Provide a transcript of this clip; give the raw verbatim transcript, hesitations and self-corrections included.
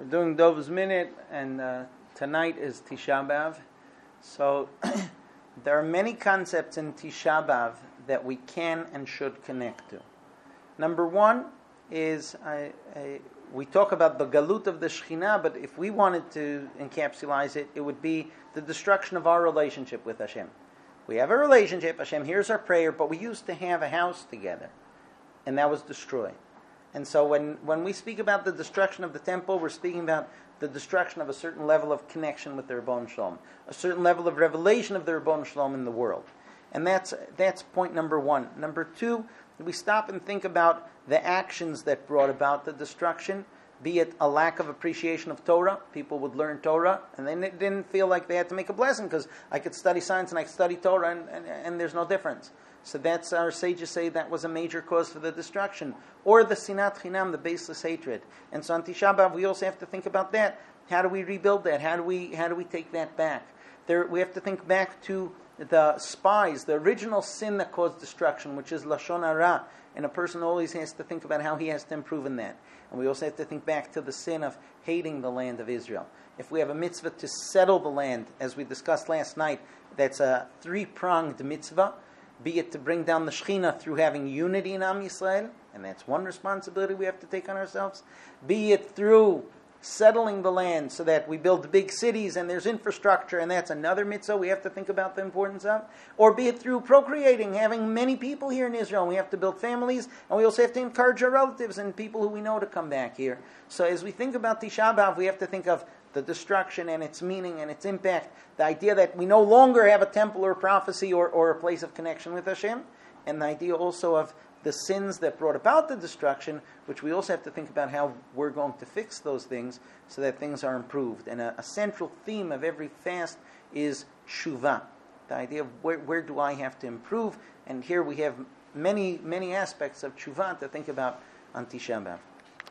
We're doing Dov's Minute, and uh, tonight is Tisha B'Av. So there are many concepts in Tisha B'Av that we can and should connect to. Number one is I, I, we talk about the galut of the Shekhinah, but if we wanted to encapsulate it, it would be the destruction of our relationship with Hashem. We have a relationship, Hashem hears our prayer, but we used to have a house together, and that was destroyed. And so when, when we speak about the destruction of the temple, we're speaking about the destruction of a certain level of connection with the Ribbon Shalom, a certain level of revelation of the Ribbon Shalom in the world. And that's that's point number one. Number two, we stop and think about the actions that brought about the destruction, be it a lack of appreciation of Torah. People would learn Torah, and then they didn't feel like they had to make a blessing, because I could study science and I could study Torah, and, and, and there's no difference. So that's, our sages say, that was a major cause for the destruction. Or the sinat chinam, the baseless hatred. And so on Tisha B'Av, we also have to think about that. How do we rebuild that? How do we how do we take that back? There, we have to think back to the spies, the original sin that caused destruction, which is lashon hara. And a person always has to think about how he has to improve in that. And we also have to think back to the sin of hating the land of Israel. If we have a mitzvah to settle the land, as we discussed last night, that's a three-pronged mitzvah. Be it to bring down the Shekhinah through having unity in Am Yisrael, and that's one responsibility we have to take on ourselves. Be it through settling the land so that we build big cities and there's infrastructure, and that's another mitzvah we have to think about the importance of. Or be it through procreating, having many people here in Israel, and we have to build families, and we also have to encourage our relatives and people who we know to come back here. So as we think about Tisha B'Av, we have to think of the destruction and its meaning and its impact, the idea that we no longer have a temple or prophecy or, or a place of connection with Hashem, and the idea also of the sins that brought about the destruction, which we also have to think about how we're going to fix those things so that things are improved. And a, a central theme of every fast is tshuva, the idea of where, where do I have to improve, and here we have many, many aspects of tshuva to think about on Tisha B'Av.